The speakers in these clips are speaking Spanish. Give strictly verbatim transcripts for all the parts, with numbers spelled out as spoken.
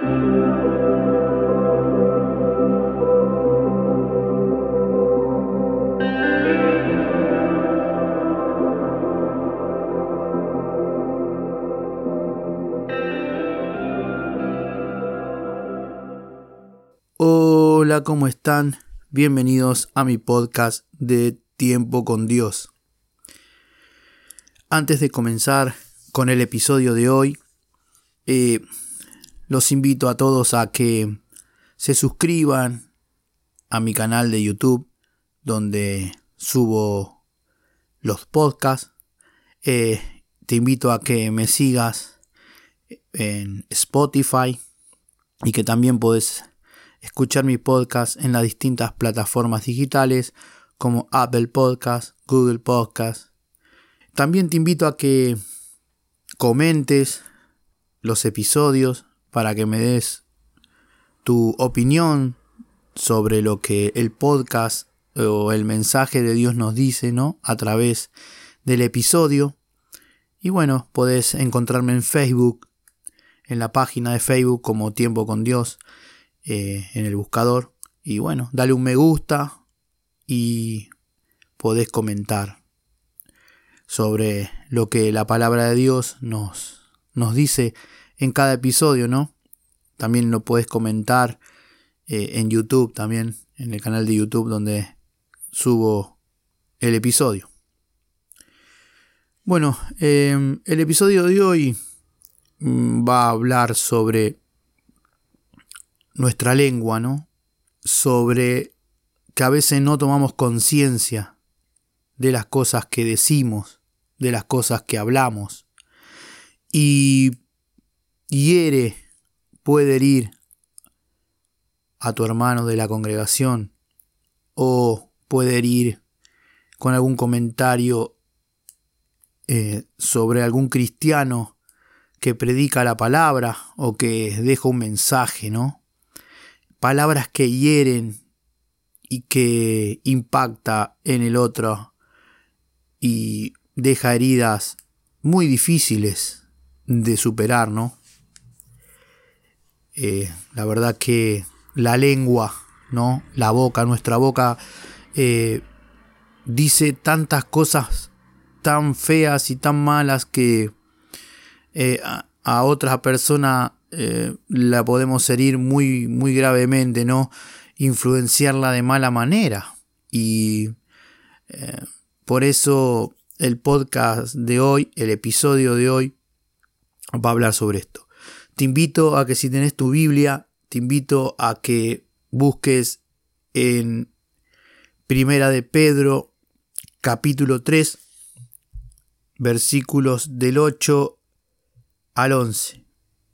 Hola, ¿cómo están? Bienvenidos a mi podcast de Tiempo con Dios. Antes de comenzar con el episodio de hoy, eh, los invito a todos a que se suscriban a mi canal de YouTube, donde subo los podcasts. Eh, te invito a que me sigas en Spotify y que también podés escuchar mi podcast en las distintas plataformas digitales como Apple Podcast, Google Podcast. También te invito a que comentes los episodios para que me des tu opinión sobre lo que el podcast o el mensaje de Dios nos dice, ¿no? A través del episodio. Y bueno, podés encontrarme en Facebook, en la página de Facebook como Tiempo con Dios, eh, en el buscador. Y bueno, dale un me gusta y podés comentar sobre lo que la palabra de Dios nos, nos dice en cada episodio, ¿no? También lo podés comentar eh, en YouTube, también en el canal de YouTube donde subo el episodio. Bueno, eh, el episodio de hoy va a hablar sobre nuestra lengua, ¿no? Sobre que a veces no tomamos conciencia de las cosas que decimos, de las cosas que hablamos, y hiere, puede herir a tu hermano de la congregación, o puede herir con algún comentario eh, sobre algún cristiano que predica la palabra o que deja un mensaje, ¿no? Palabras que hieren y que impacta en el otro y deja heridas muy difíciles de superar, ¿no? Eh, la verdad que la lengua, ¿no? La boca, nuestra boca eh, dice tantas cosas tan feas y tan malas que eh, a, a otra persona eh, la podemos herir muy, muy gravemente, ¿no? Influenciarla de mala manera. Y eh, por eso el podcast de hoy, el episodio de hoy, va a hablar sobre esto. Te invito a que si tenés tu Biblia, te invito a que busques en Primera de Pedro, capítulo tres, versículos del ocho al once.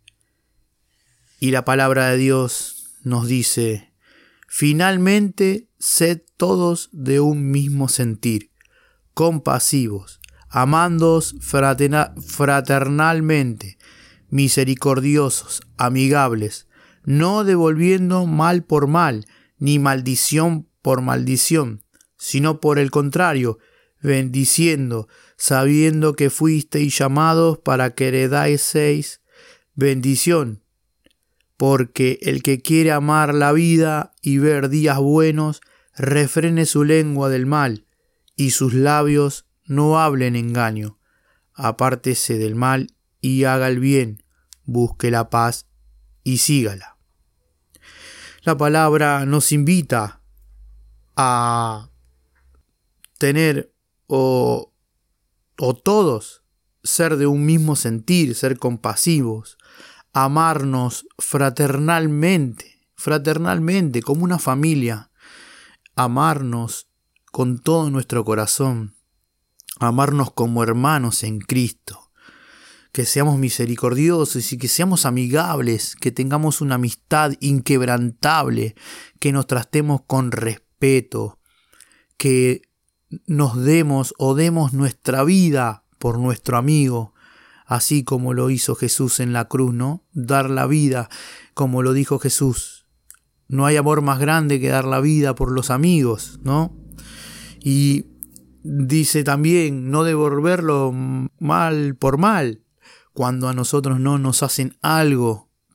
Y la palabra de Dios nos dice: finalmente, sed todos de un mismo sentir, compasivos, amándoos fraterna- fraternalmente, misericordiosos, amigables, no devolviendo mal por mal, ni maldición por maldición, sino por el contrario, bendiciendo, sabiendo que fuisteis llamados para que heredaseis bendición. Porque el que quiere amar la vida y ver días buenos, refrene su lengua del mal, y sus labios no hablen engaño. Apártese del mal y haga el bien, busque la paz y sígala. La palabra nos invita a tener o, o todos ser de un mismo sentir, ser compasivos, amarnos fraternalmente, fraternalmente como una familia, amarnos con todo nuestro corazón, amarnos como hermanos en Cristo, que seamos misericordiosos y que seamos amigables, que tengamos una amistad inquebrantable, que nos tratemos con respeto, que nos demos o demos nuestra vida por nuestro amigo, así como lo hizo Jesús en la cruz, ¿no? Dar la vida, como lo dijo Jesús. No hay amor más grande que dar la vida por los amigos, ¿no? Y dice también no devolverlo mal por mal. Cuando a nosotros no nos hacen algo,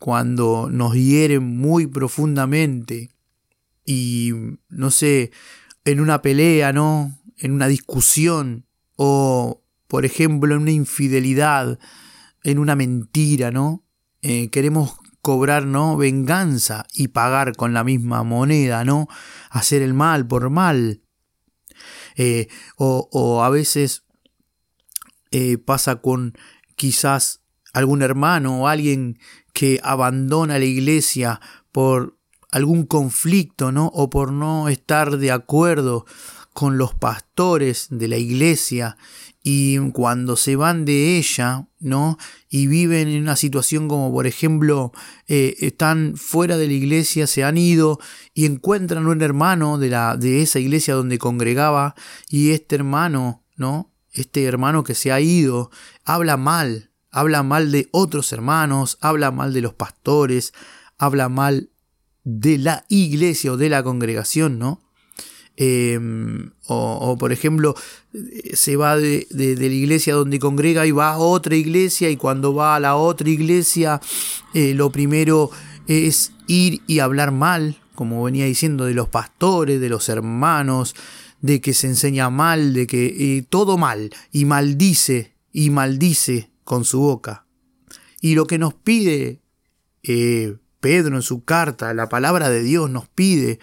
cuando nos hieren muy profundamente y, no sé, en una pelea, ¿no? En una discusión o, por ejemplo, en una infidelidad, en una mentira, ¿no? Eh, queremos cobrar, ¿no? Venganza y pagar con la misma moneda, ¿no? Hacer el mal por mal. Eh, o, o a veces eh, pasa con quizás algún hermano o alguien que abandona la iglesia por algún conflicto, ¿no? O por no estar de acuerdo con los pastores de la iglesia, y cuando se van de ella, ¿no? Y viven en una situación como, por ejemplo, eh, están fuera de la iglesia, se han ido y encuentran un hermano de, la, de esa iglesia donde congregaba, y este hermano, ¿no? Este hermano que se ha ido, habla mal, habla mal de otros hermanos, habla mal de los pastores, habla mal de la iglesia o de la congregación, ¿no? Eh, o, o por ejemplo, se va de, de, de la iglesia donde congrega y va a otra iglesia, y cuando va a la otra iglesia, eh, lo primero es ir y hablar mal, como venía diciendo, de los pastores, de los hermanos, de que se enseña mal, de que eh, todo mal, y maldice, y maldice con su boca. Y lo que nos pide eh, Pedro en su carta, la palabra de Dios nos pide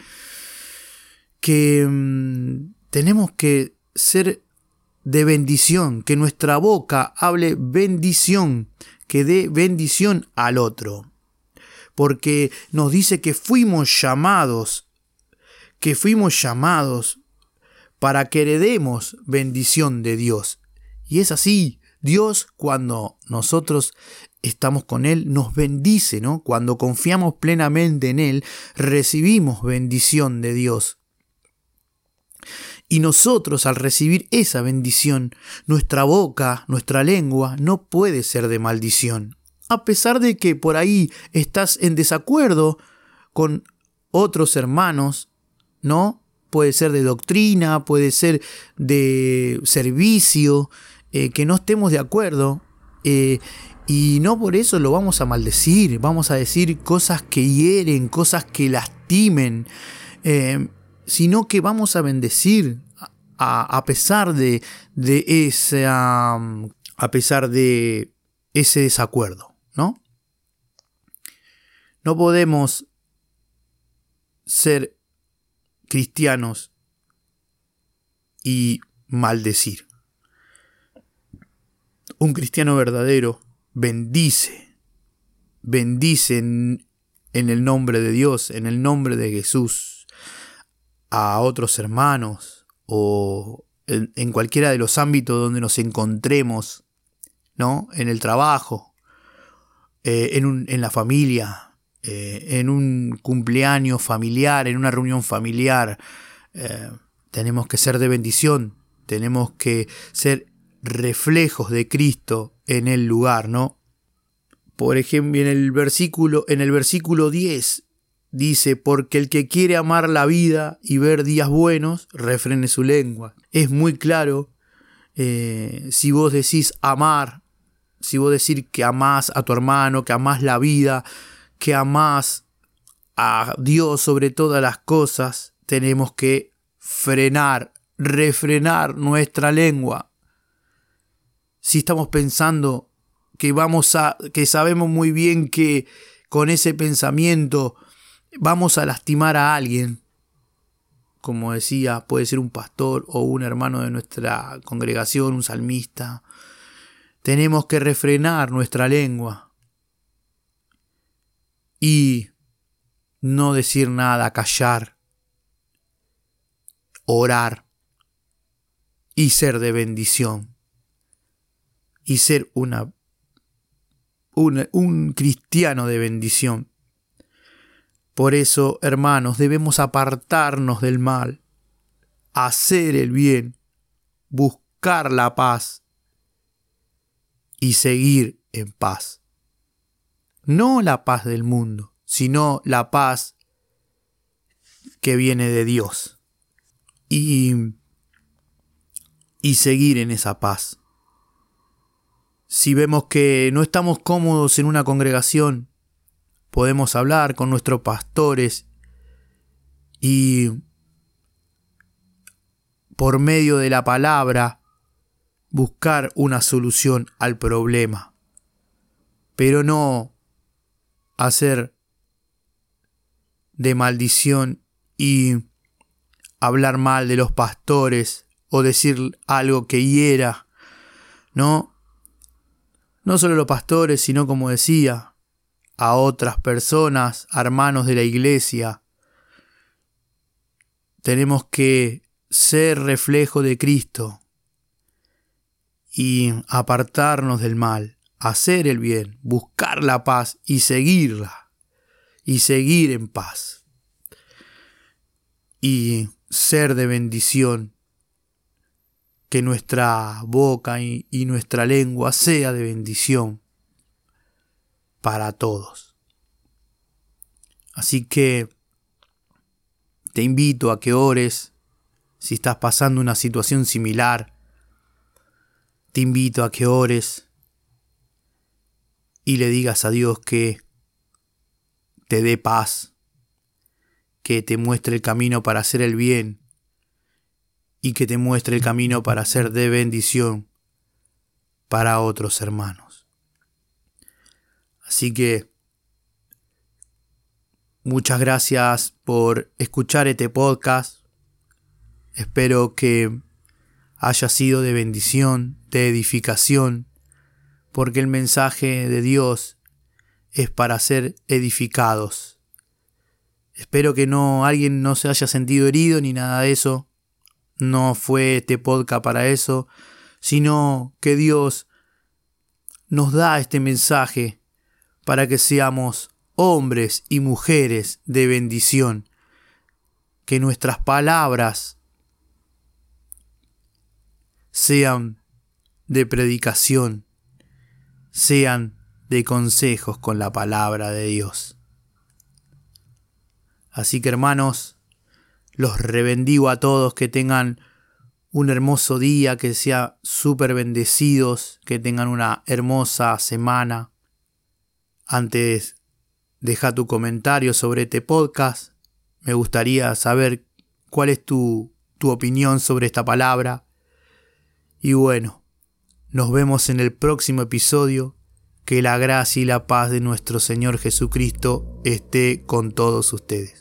que mmm, tenemos que ser de bendición, que nuestra boca hable bendición, que dé bendición al otro. Porque nos dice que fuimos llamados, que fuimos llamados para que heredemos bendición de Dios. Y es así, Dios, cuando nosotros estamos con Él, nos bendice, ¿no? Cuando confiamos plenamente en Él, recibimos bendición de Dios. Y nosotros, al recibir esa bendición, nuestra boca, nuestra lengua, no puede ser de maldición. A pesar de que por ahí estás en desacuerdo con otros hermanos, ¿no? Puede ser de doctrina, puede ser de servicio, eh, que no estemos de acuerdo, eh, y no por eso lo vamos a maldecir, vamos a decir cosas que hieren, cosas que lastimen, eh, sino que vamos a bendecir a, a pesar de, de esa, a pesar de ese desacuerdo, ¿no? No podemos ser cristianos y maldecir. Un cristiano verdadero bendice, bendice en, en el nombre de Dios, en el nombre de Jesús, a otros hermanos o en, en cualquiera de los ámbitos donde nos encontremos, ¿no? En el trabajo, eh, en, un, en la familia, eh, en un cumpleaños familiar, en una reunión familiar. Eh, tenemos que ser de bendición, tenemos que ser reflejos de Cristo en el lugar, ¿no? Por ejemplo, en el versículo, en el versículo diez dice: porque el que quiere amar la vida y ver días buenos, refrene su lengua. Es muy claro, eh, si vos decís amar, si vos decís que amás a tu hermano, que amás la vida, que amás a Dios sobre todas las cosas, tenemos que frenar, refrenar nuestra lengua. Si estamos pensando que vamos a, que sabemos muy bien que con ese pensamiento vamos a lastimar a alguien, como decía, puede ser un pastor o un hermano de nuestra congregación, un salmista, tenemos que refrenar nuestra lengua y no decir nada, callar, orar y ser de bendición. Y ser una, una, un cristiano de bendición. Por eso, hermanos, debemos apartarnos del mal, hacer el bien, buscar la paz y seguir en paz. No la paz del mundo, sino la paz que viene de Dios. Y, y seguir en esa paz. Si vemos que no estamos cómodos en una congregación, podemos hablar con nuestros pastores y por medio de la palabra buscar una solución al problema, pero no hacer de maldición y hablar mal de los pastores o decir algo que hiera, ¿no? No solo los pastores, sino, como decía, a otras personas, hermanos de la iglesia. Tenemos que ser reflejo de Cristo y apartarnos del mal, hacer el bien, buscar la paz y seguirla, y seguir en paz, y ser de bendición, que nuestra boca y, y nuestra lengua sea de bendición para todos. Así que te invito a que ores. Si estás pasando una situación similar, te invito a que ores y le digas a Dios que te dé paz, que te muestre el camino para hacer el bien y que te muestre el camino para ser de bendición para otros hermanos. Así que muchas gracias por escuchar este podcast. Espero que haya sido de bendición, de edificación, porque el mensaje de Dios es para ser edificados. Espero que no alguien no se haya sentido herido ni nada de eso. No fue este podcast para eso, sino que Dios nos da este mensaje para que seamos hombres y mujeres de bendición, que nuestras palabras sean de predicación, sean de consejos con la palabra de Dios. Así que, hermanos, los rebendigo a todos, que tengan un hermoso día, que sean súper bendecidos, que tengan una hermosa semana. Antes, deja tu comentario sobre este podcast. Me gustaría saber cuál es tu, tu opinión sobre esta palabra. Y bueno, nos vemos en el próximo episodio. Que la gracia y la paz de nuestro Señor Jesucristo esté con todos ustedes.